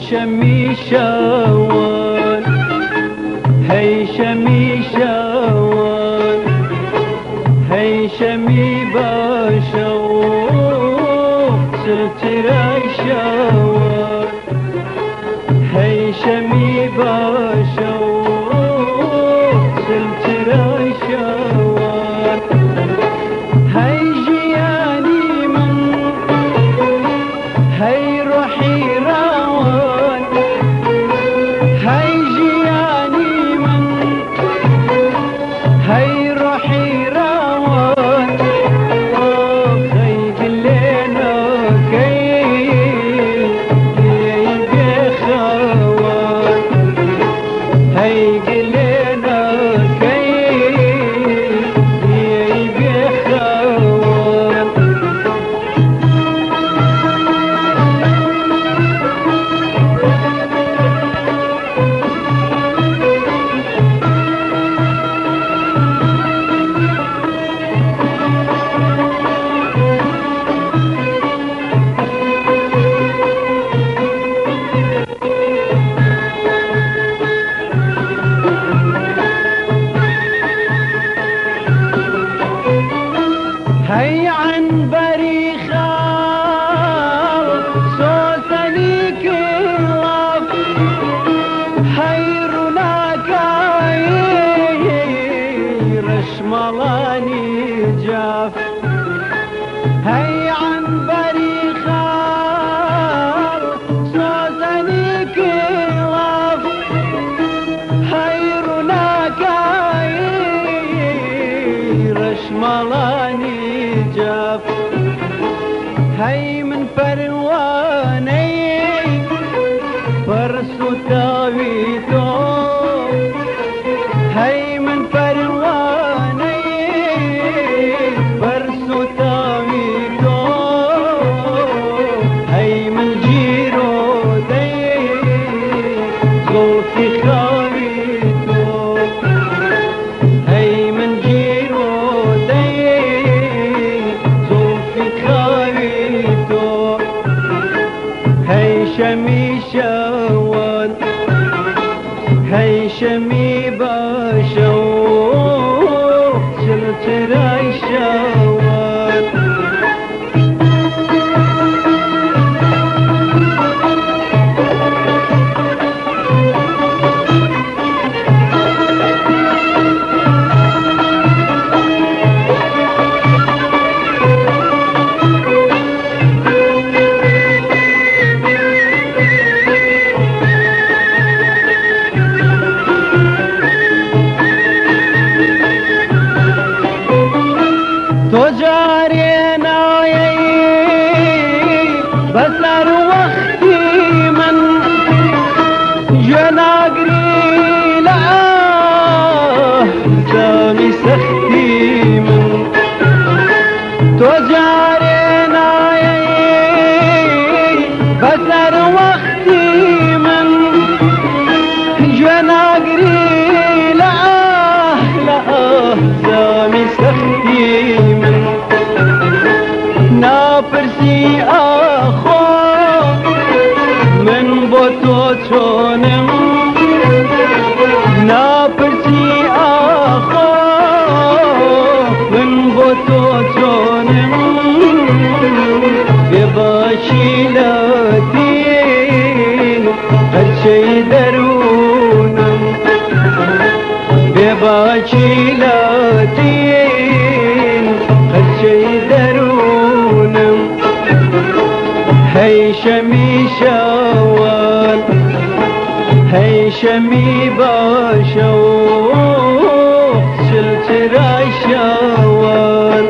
شمي شوال هي شمي شوال هي شمي باشوق سلترا شوال هي شمي باشوق سلترا شوال هي جياني من هي روحي روان هي جياني من هي روحي روان هي قلينا كي بخوان هي قلينا كي بخوان هي عن بريخال صوتني كلاف هيرناك رشملاني جاف هي عن بريخال صوتني كلاف هيرناك رشملاني جاف هي من فرواني فرسو تاويتو هي من فرواني فرسو تاويتو هي من جيرو دي صوتي خاويتو هي من جيرو دي صوتي خاويتو هي شمي شوال هي شمي باشوق سلترا شوال تجارينا بسر وقتي من جناقري لا سامي سختي من تجارينا بسر وقتي من جناقري لا سامي سختي ناپرسی آخو من بوتو چونم ناپرسی آخو من بوتو چونم بباشی لاتین هرچی درونم بباشی لاتین هرچی درونم هي شمي شوال هي شمي باشوق سلترا شوال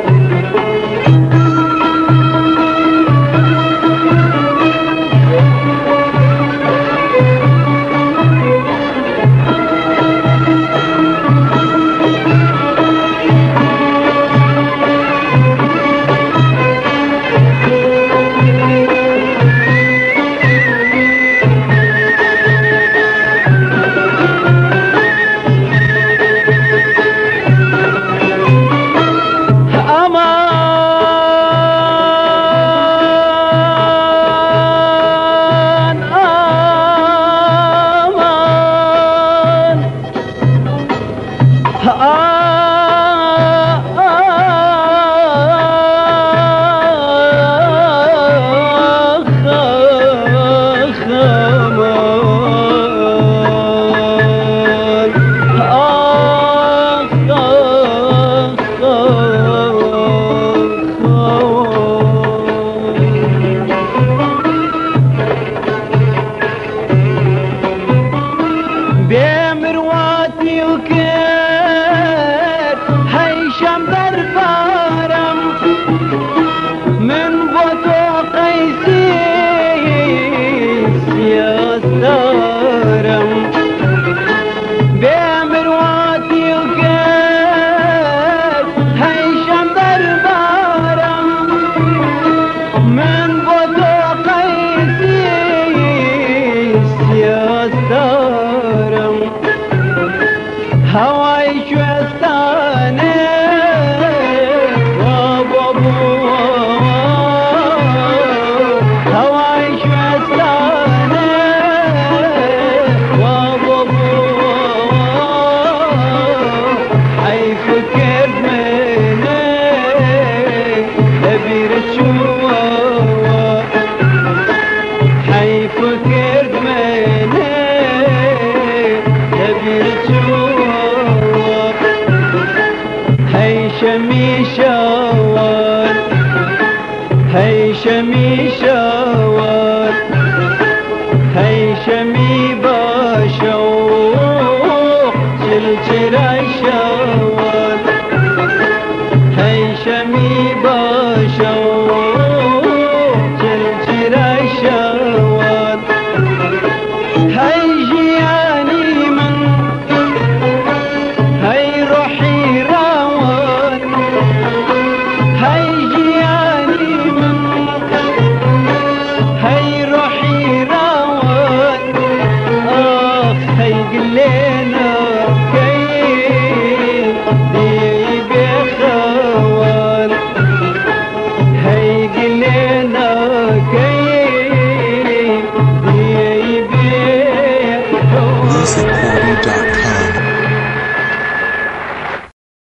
كيفك